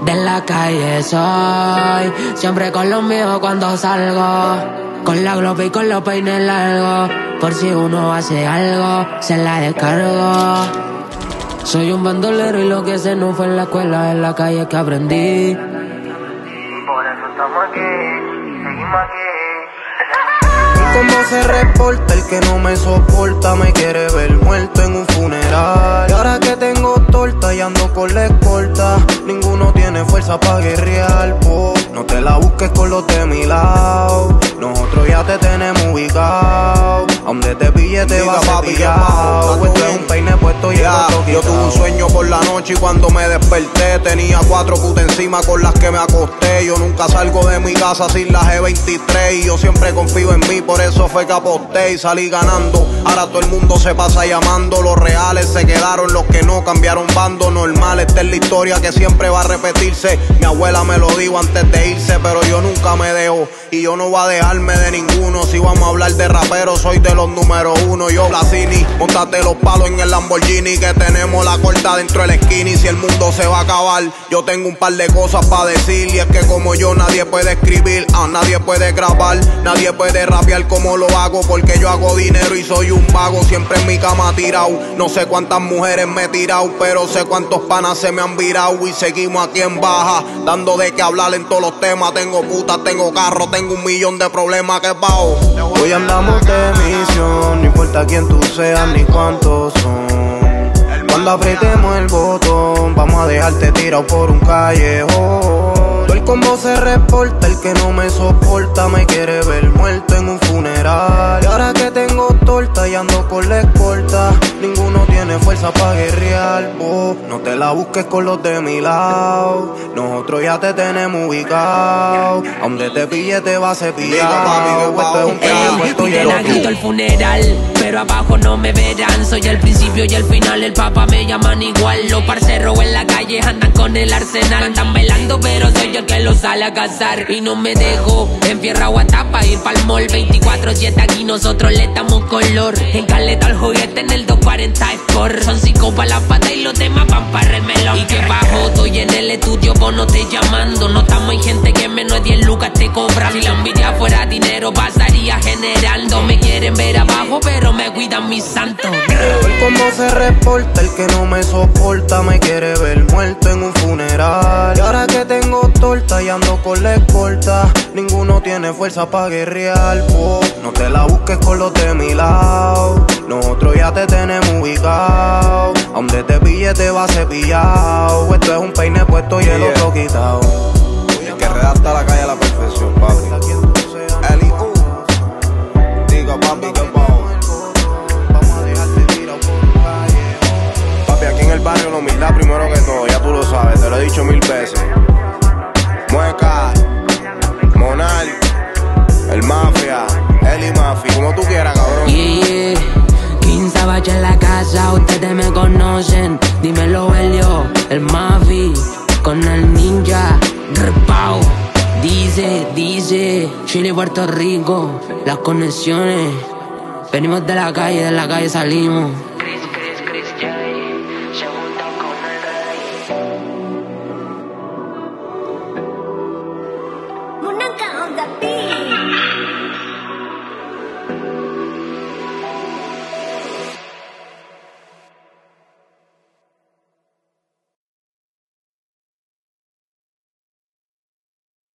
De la calle soy, siempre con los míos cuando salgo. Con la globe y con los peines largos. Por si uno hace algo, se la descargo. Soy un bandolero y lo que sé no fue en la escuela, en la calle que aprendí. Por eso estamos aquí, seguimos aquí. Como se reporta, el que no me soporta me quiere ver muerto en un funeral. Y ahora que tengo torta y ando con la escolta, ninguno tiene fuerza pa' guerrear, po. No te la busques con los de mi lado, nosotros ya te tenemos ubicado. A donde te pille te vas a pillar. Esto es un peine puesto y el otro quitado. Yo tuve un sueño por la noche y cuando me desperté tenía 4 putas encima con las que me acosté. Yo nunca salgo de mi casa sin la G23 y yo siempre confío en mí, por eso fue que aposté y salí ganando. Ahora todo el mundo se pasa llamando, los reales se quedaron, los que no cambiaron bando. Normal, esta es la historia que siempre va a repetirse. Mi abuela me lo dijo antes de irse, pero yo nunca me dejo y yo no voy a dejarme de ninguno. Si vamos a hablar de raperos, soy de los número 1. Yo, Blasini, montate los palos en el Lamborghini, que tenemos la corta dentro del skinny. Si el mundo se va a acabar, yo tengo un par de cosas para decir. Y es que como yo nadie puede escribir, nadie puede grabar, nadie puede rapear como lo hago, porque yo hago dinero y soy un vago. Siempre en mi cama tirado, no sé cuántas mujeres me he tirado, pero sé cuántos panas se me han virado. Y seguimos aquí en baja, dando de qué hablar en todos los temas. Tengo putas, tengo carro, tengo 1.000.000 de problemas que bajo. Hoy andamos de misión, no importa quién tú seas ni cuántos son. Cuando apretemos el botón, vamos a dejarte tirado por un callejón. Todo el combo se reporta, el que no me soporta me quiere ver muerto en un funeral. Y ahora que tengo torta y ando con la escolta, ninguno tiene fuerza pa' guerrear, po. No te la busques con los de mi lado, nosotros ya te tenemos ubicado. A donde te pille te vas a cepillar. Esto es un peine puesto y el otro. Grito el funeral, pero abajo no me verán. Soy el principio y el final, el papá me llaman igual. Los parceros en la calle andan con el arsenal. Andan velando, pero soy yo el que los sale a cazar. Y no me dejo enfierrado a tapa, ir pa'l mall 24/7. Aquí nosotros le damos color. En caleta el juguete, en el 240 Sport. Son 5 pa' la pata y los demás van para el melón. Y que bajo, estoy en el estudio, vos no te llamando. No estamos, hay gente que menos de 10 lucas te cobra. Si la envidia fuera dinero, pasaría generando. Me quieren ver abajo, pero me cuidan mis santos. El combo se reporta, el que no me soporta me quiere ver muerto en un funeral. Y ahora que tengo torta y ando con la escolta, ninguno tiene fuerza pa' guerrear, po. No te la busques con los de mi lado, nosotros ya te tenemos ubicado. A donde te pille te vas a cepillar. Esto es un peine puesto y el otro quitado. El que redacta la calle a la perfección, papi. Eli, diga papi que papi, aquí en el barrio la humildad primero que todo, ya tú lo sabes, te lo he dicho 1000 veces. Mueca, Monal, el Mafia, Eli Mafi, como tú quieras, cabrón. Yeah, 15 baches en la casa, ustedes me conocen. Dímelo, Helio, el Mafi, con el ninja, repao. Dice, Chile y Puerto Rico, las conexiones. Venimos de la calle salimos.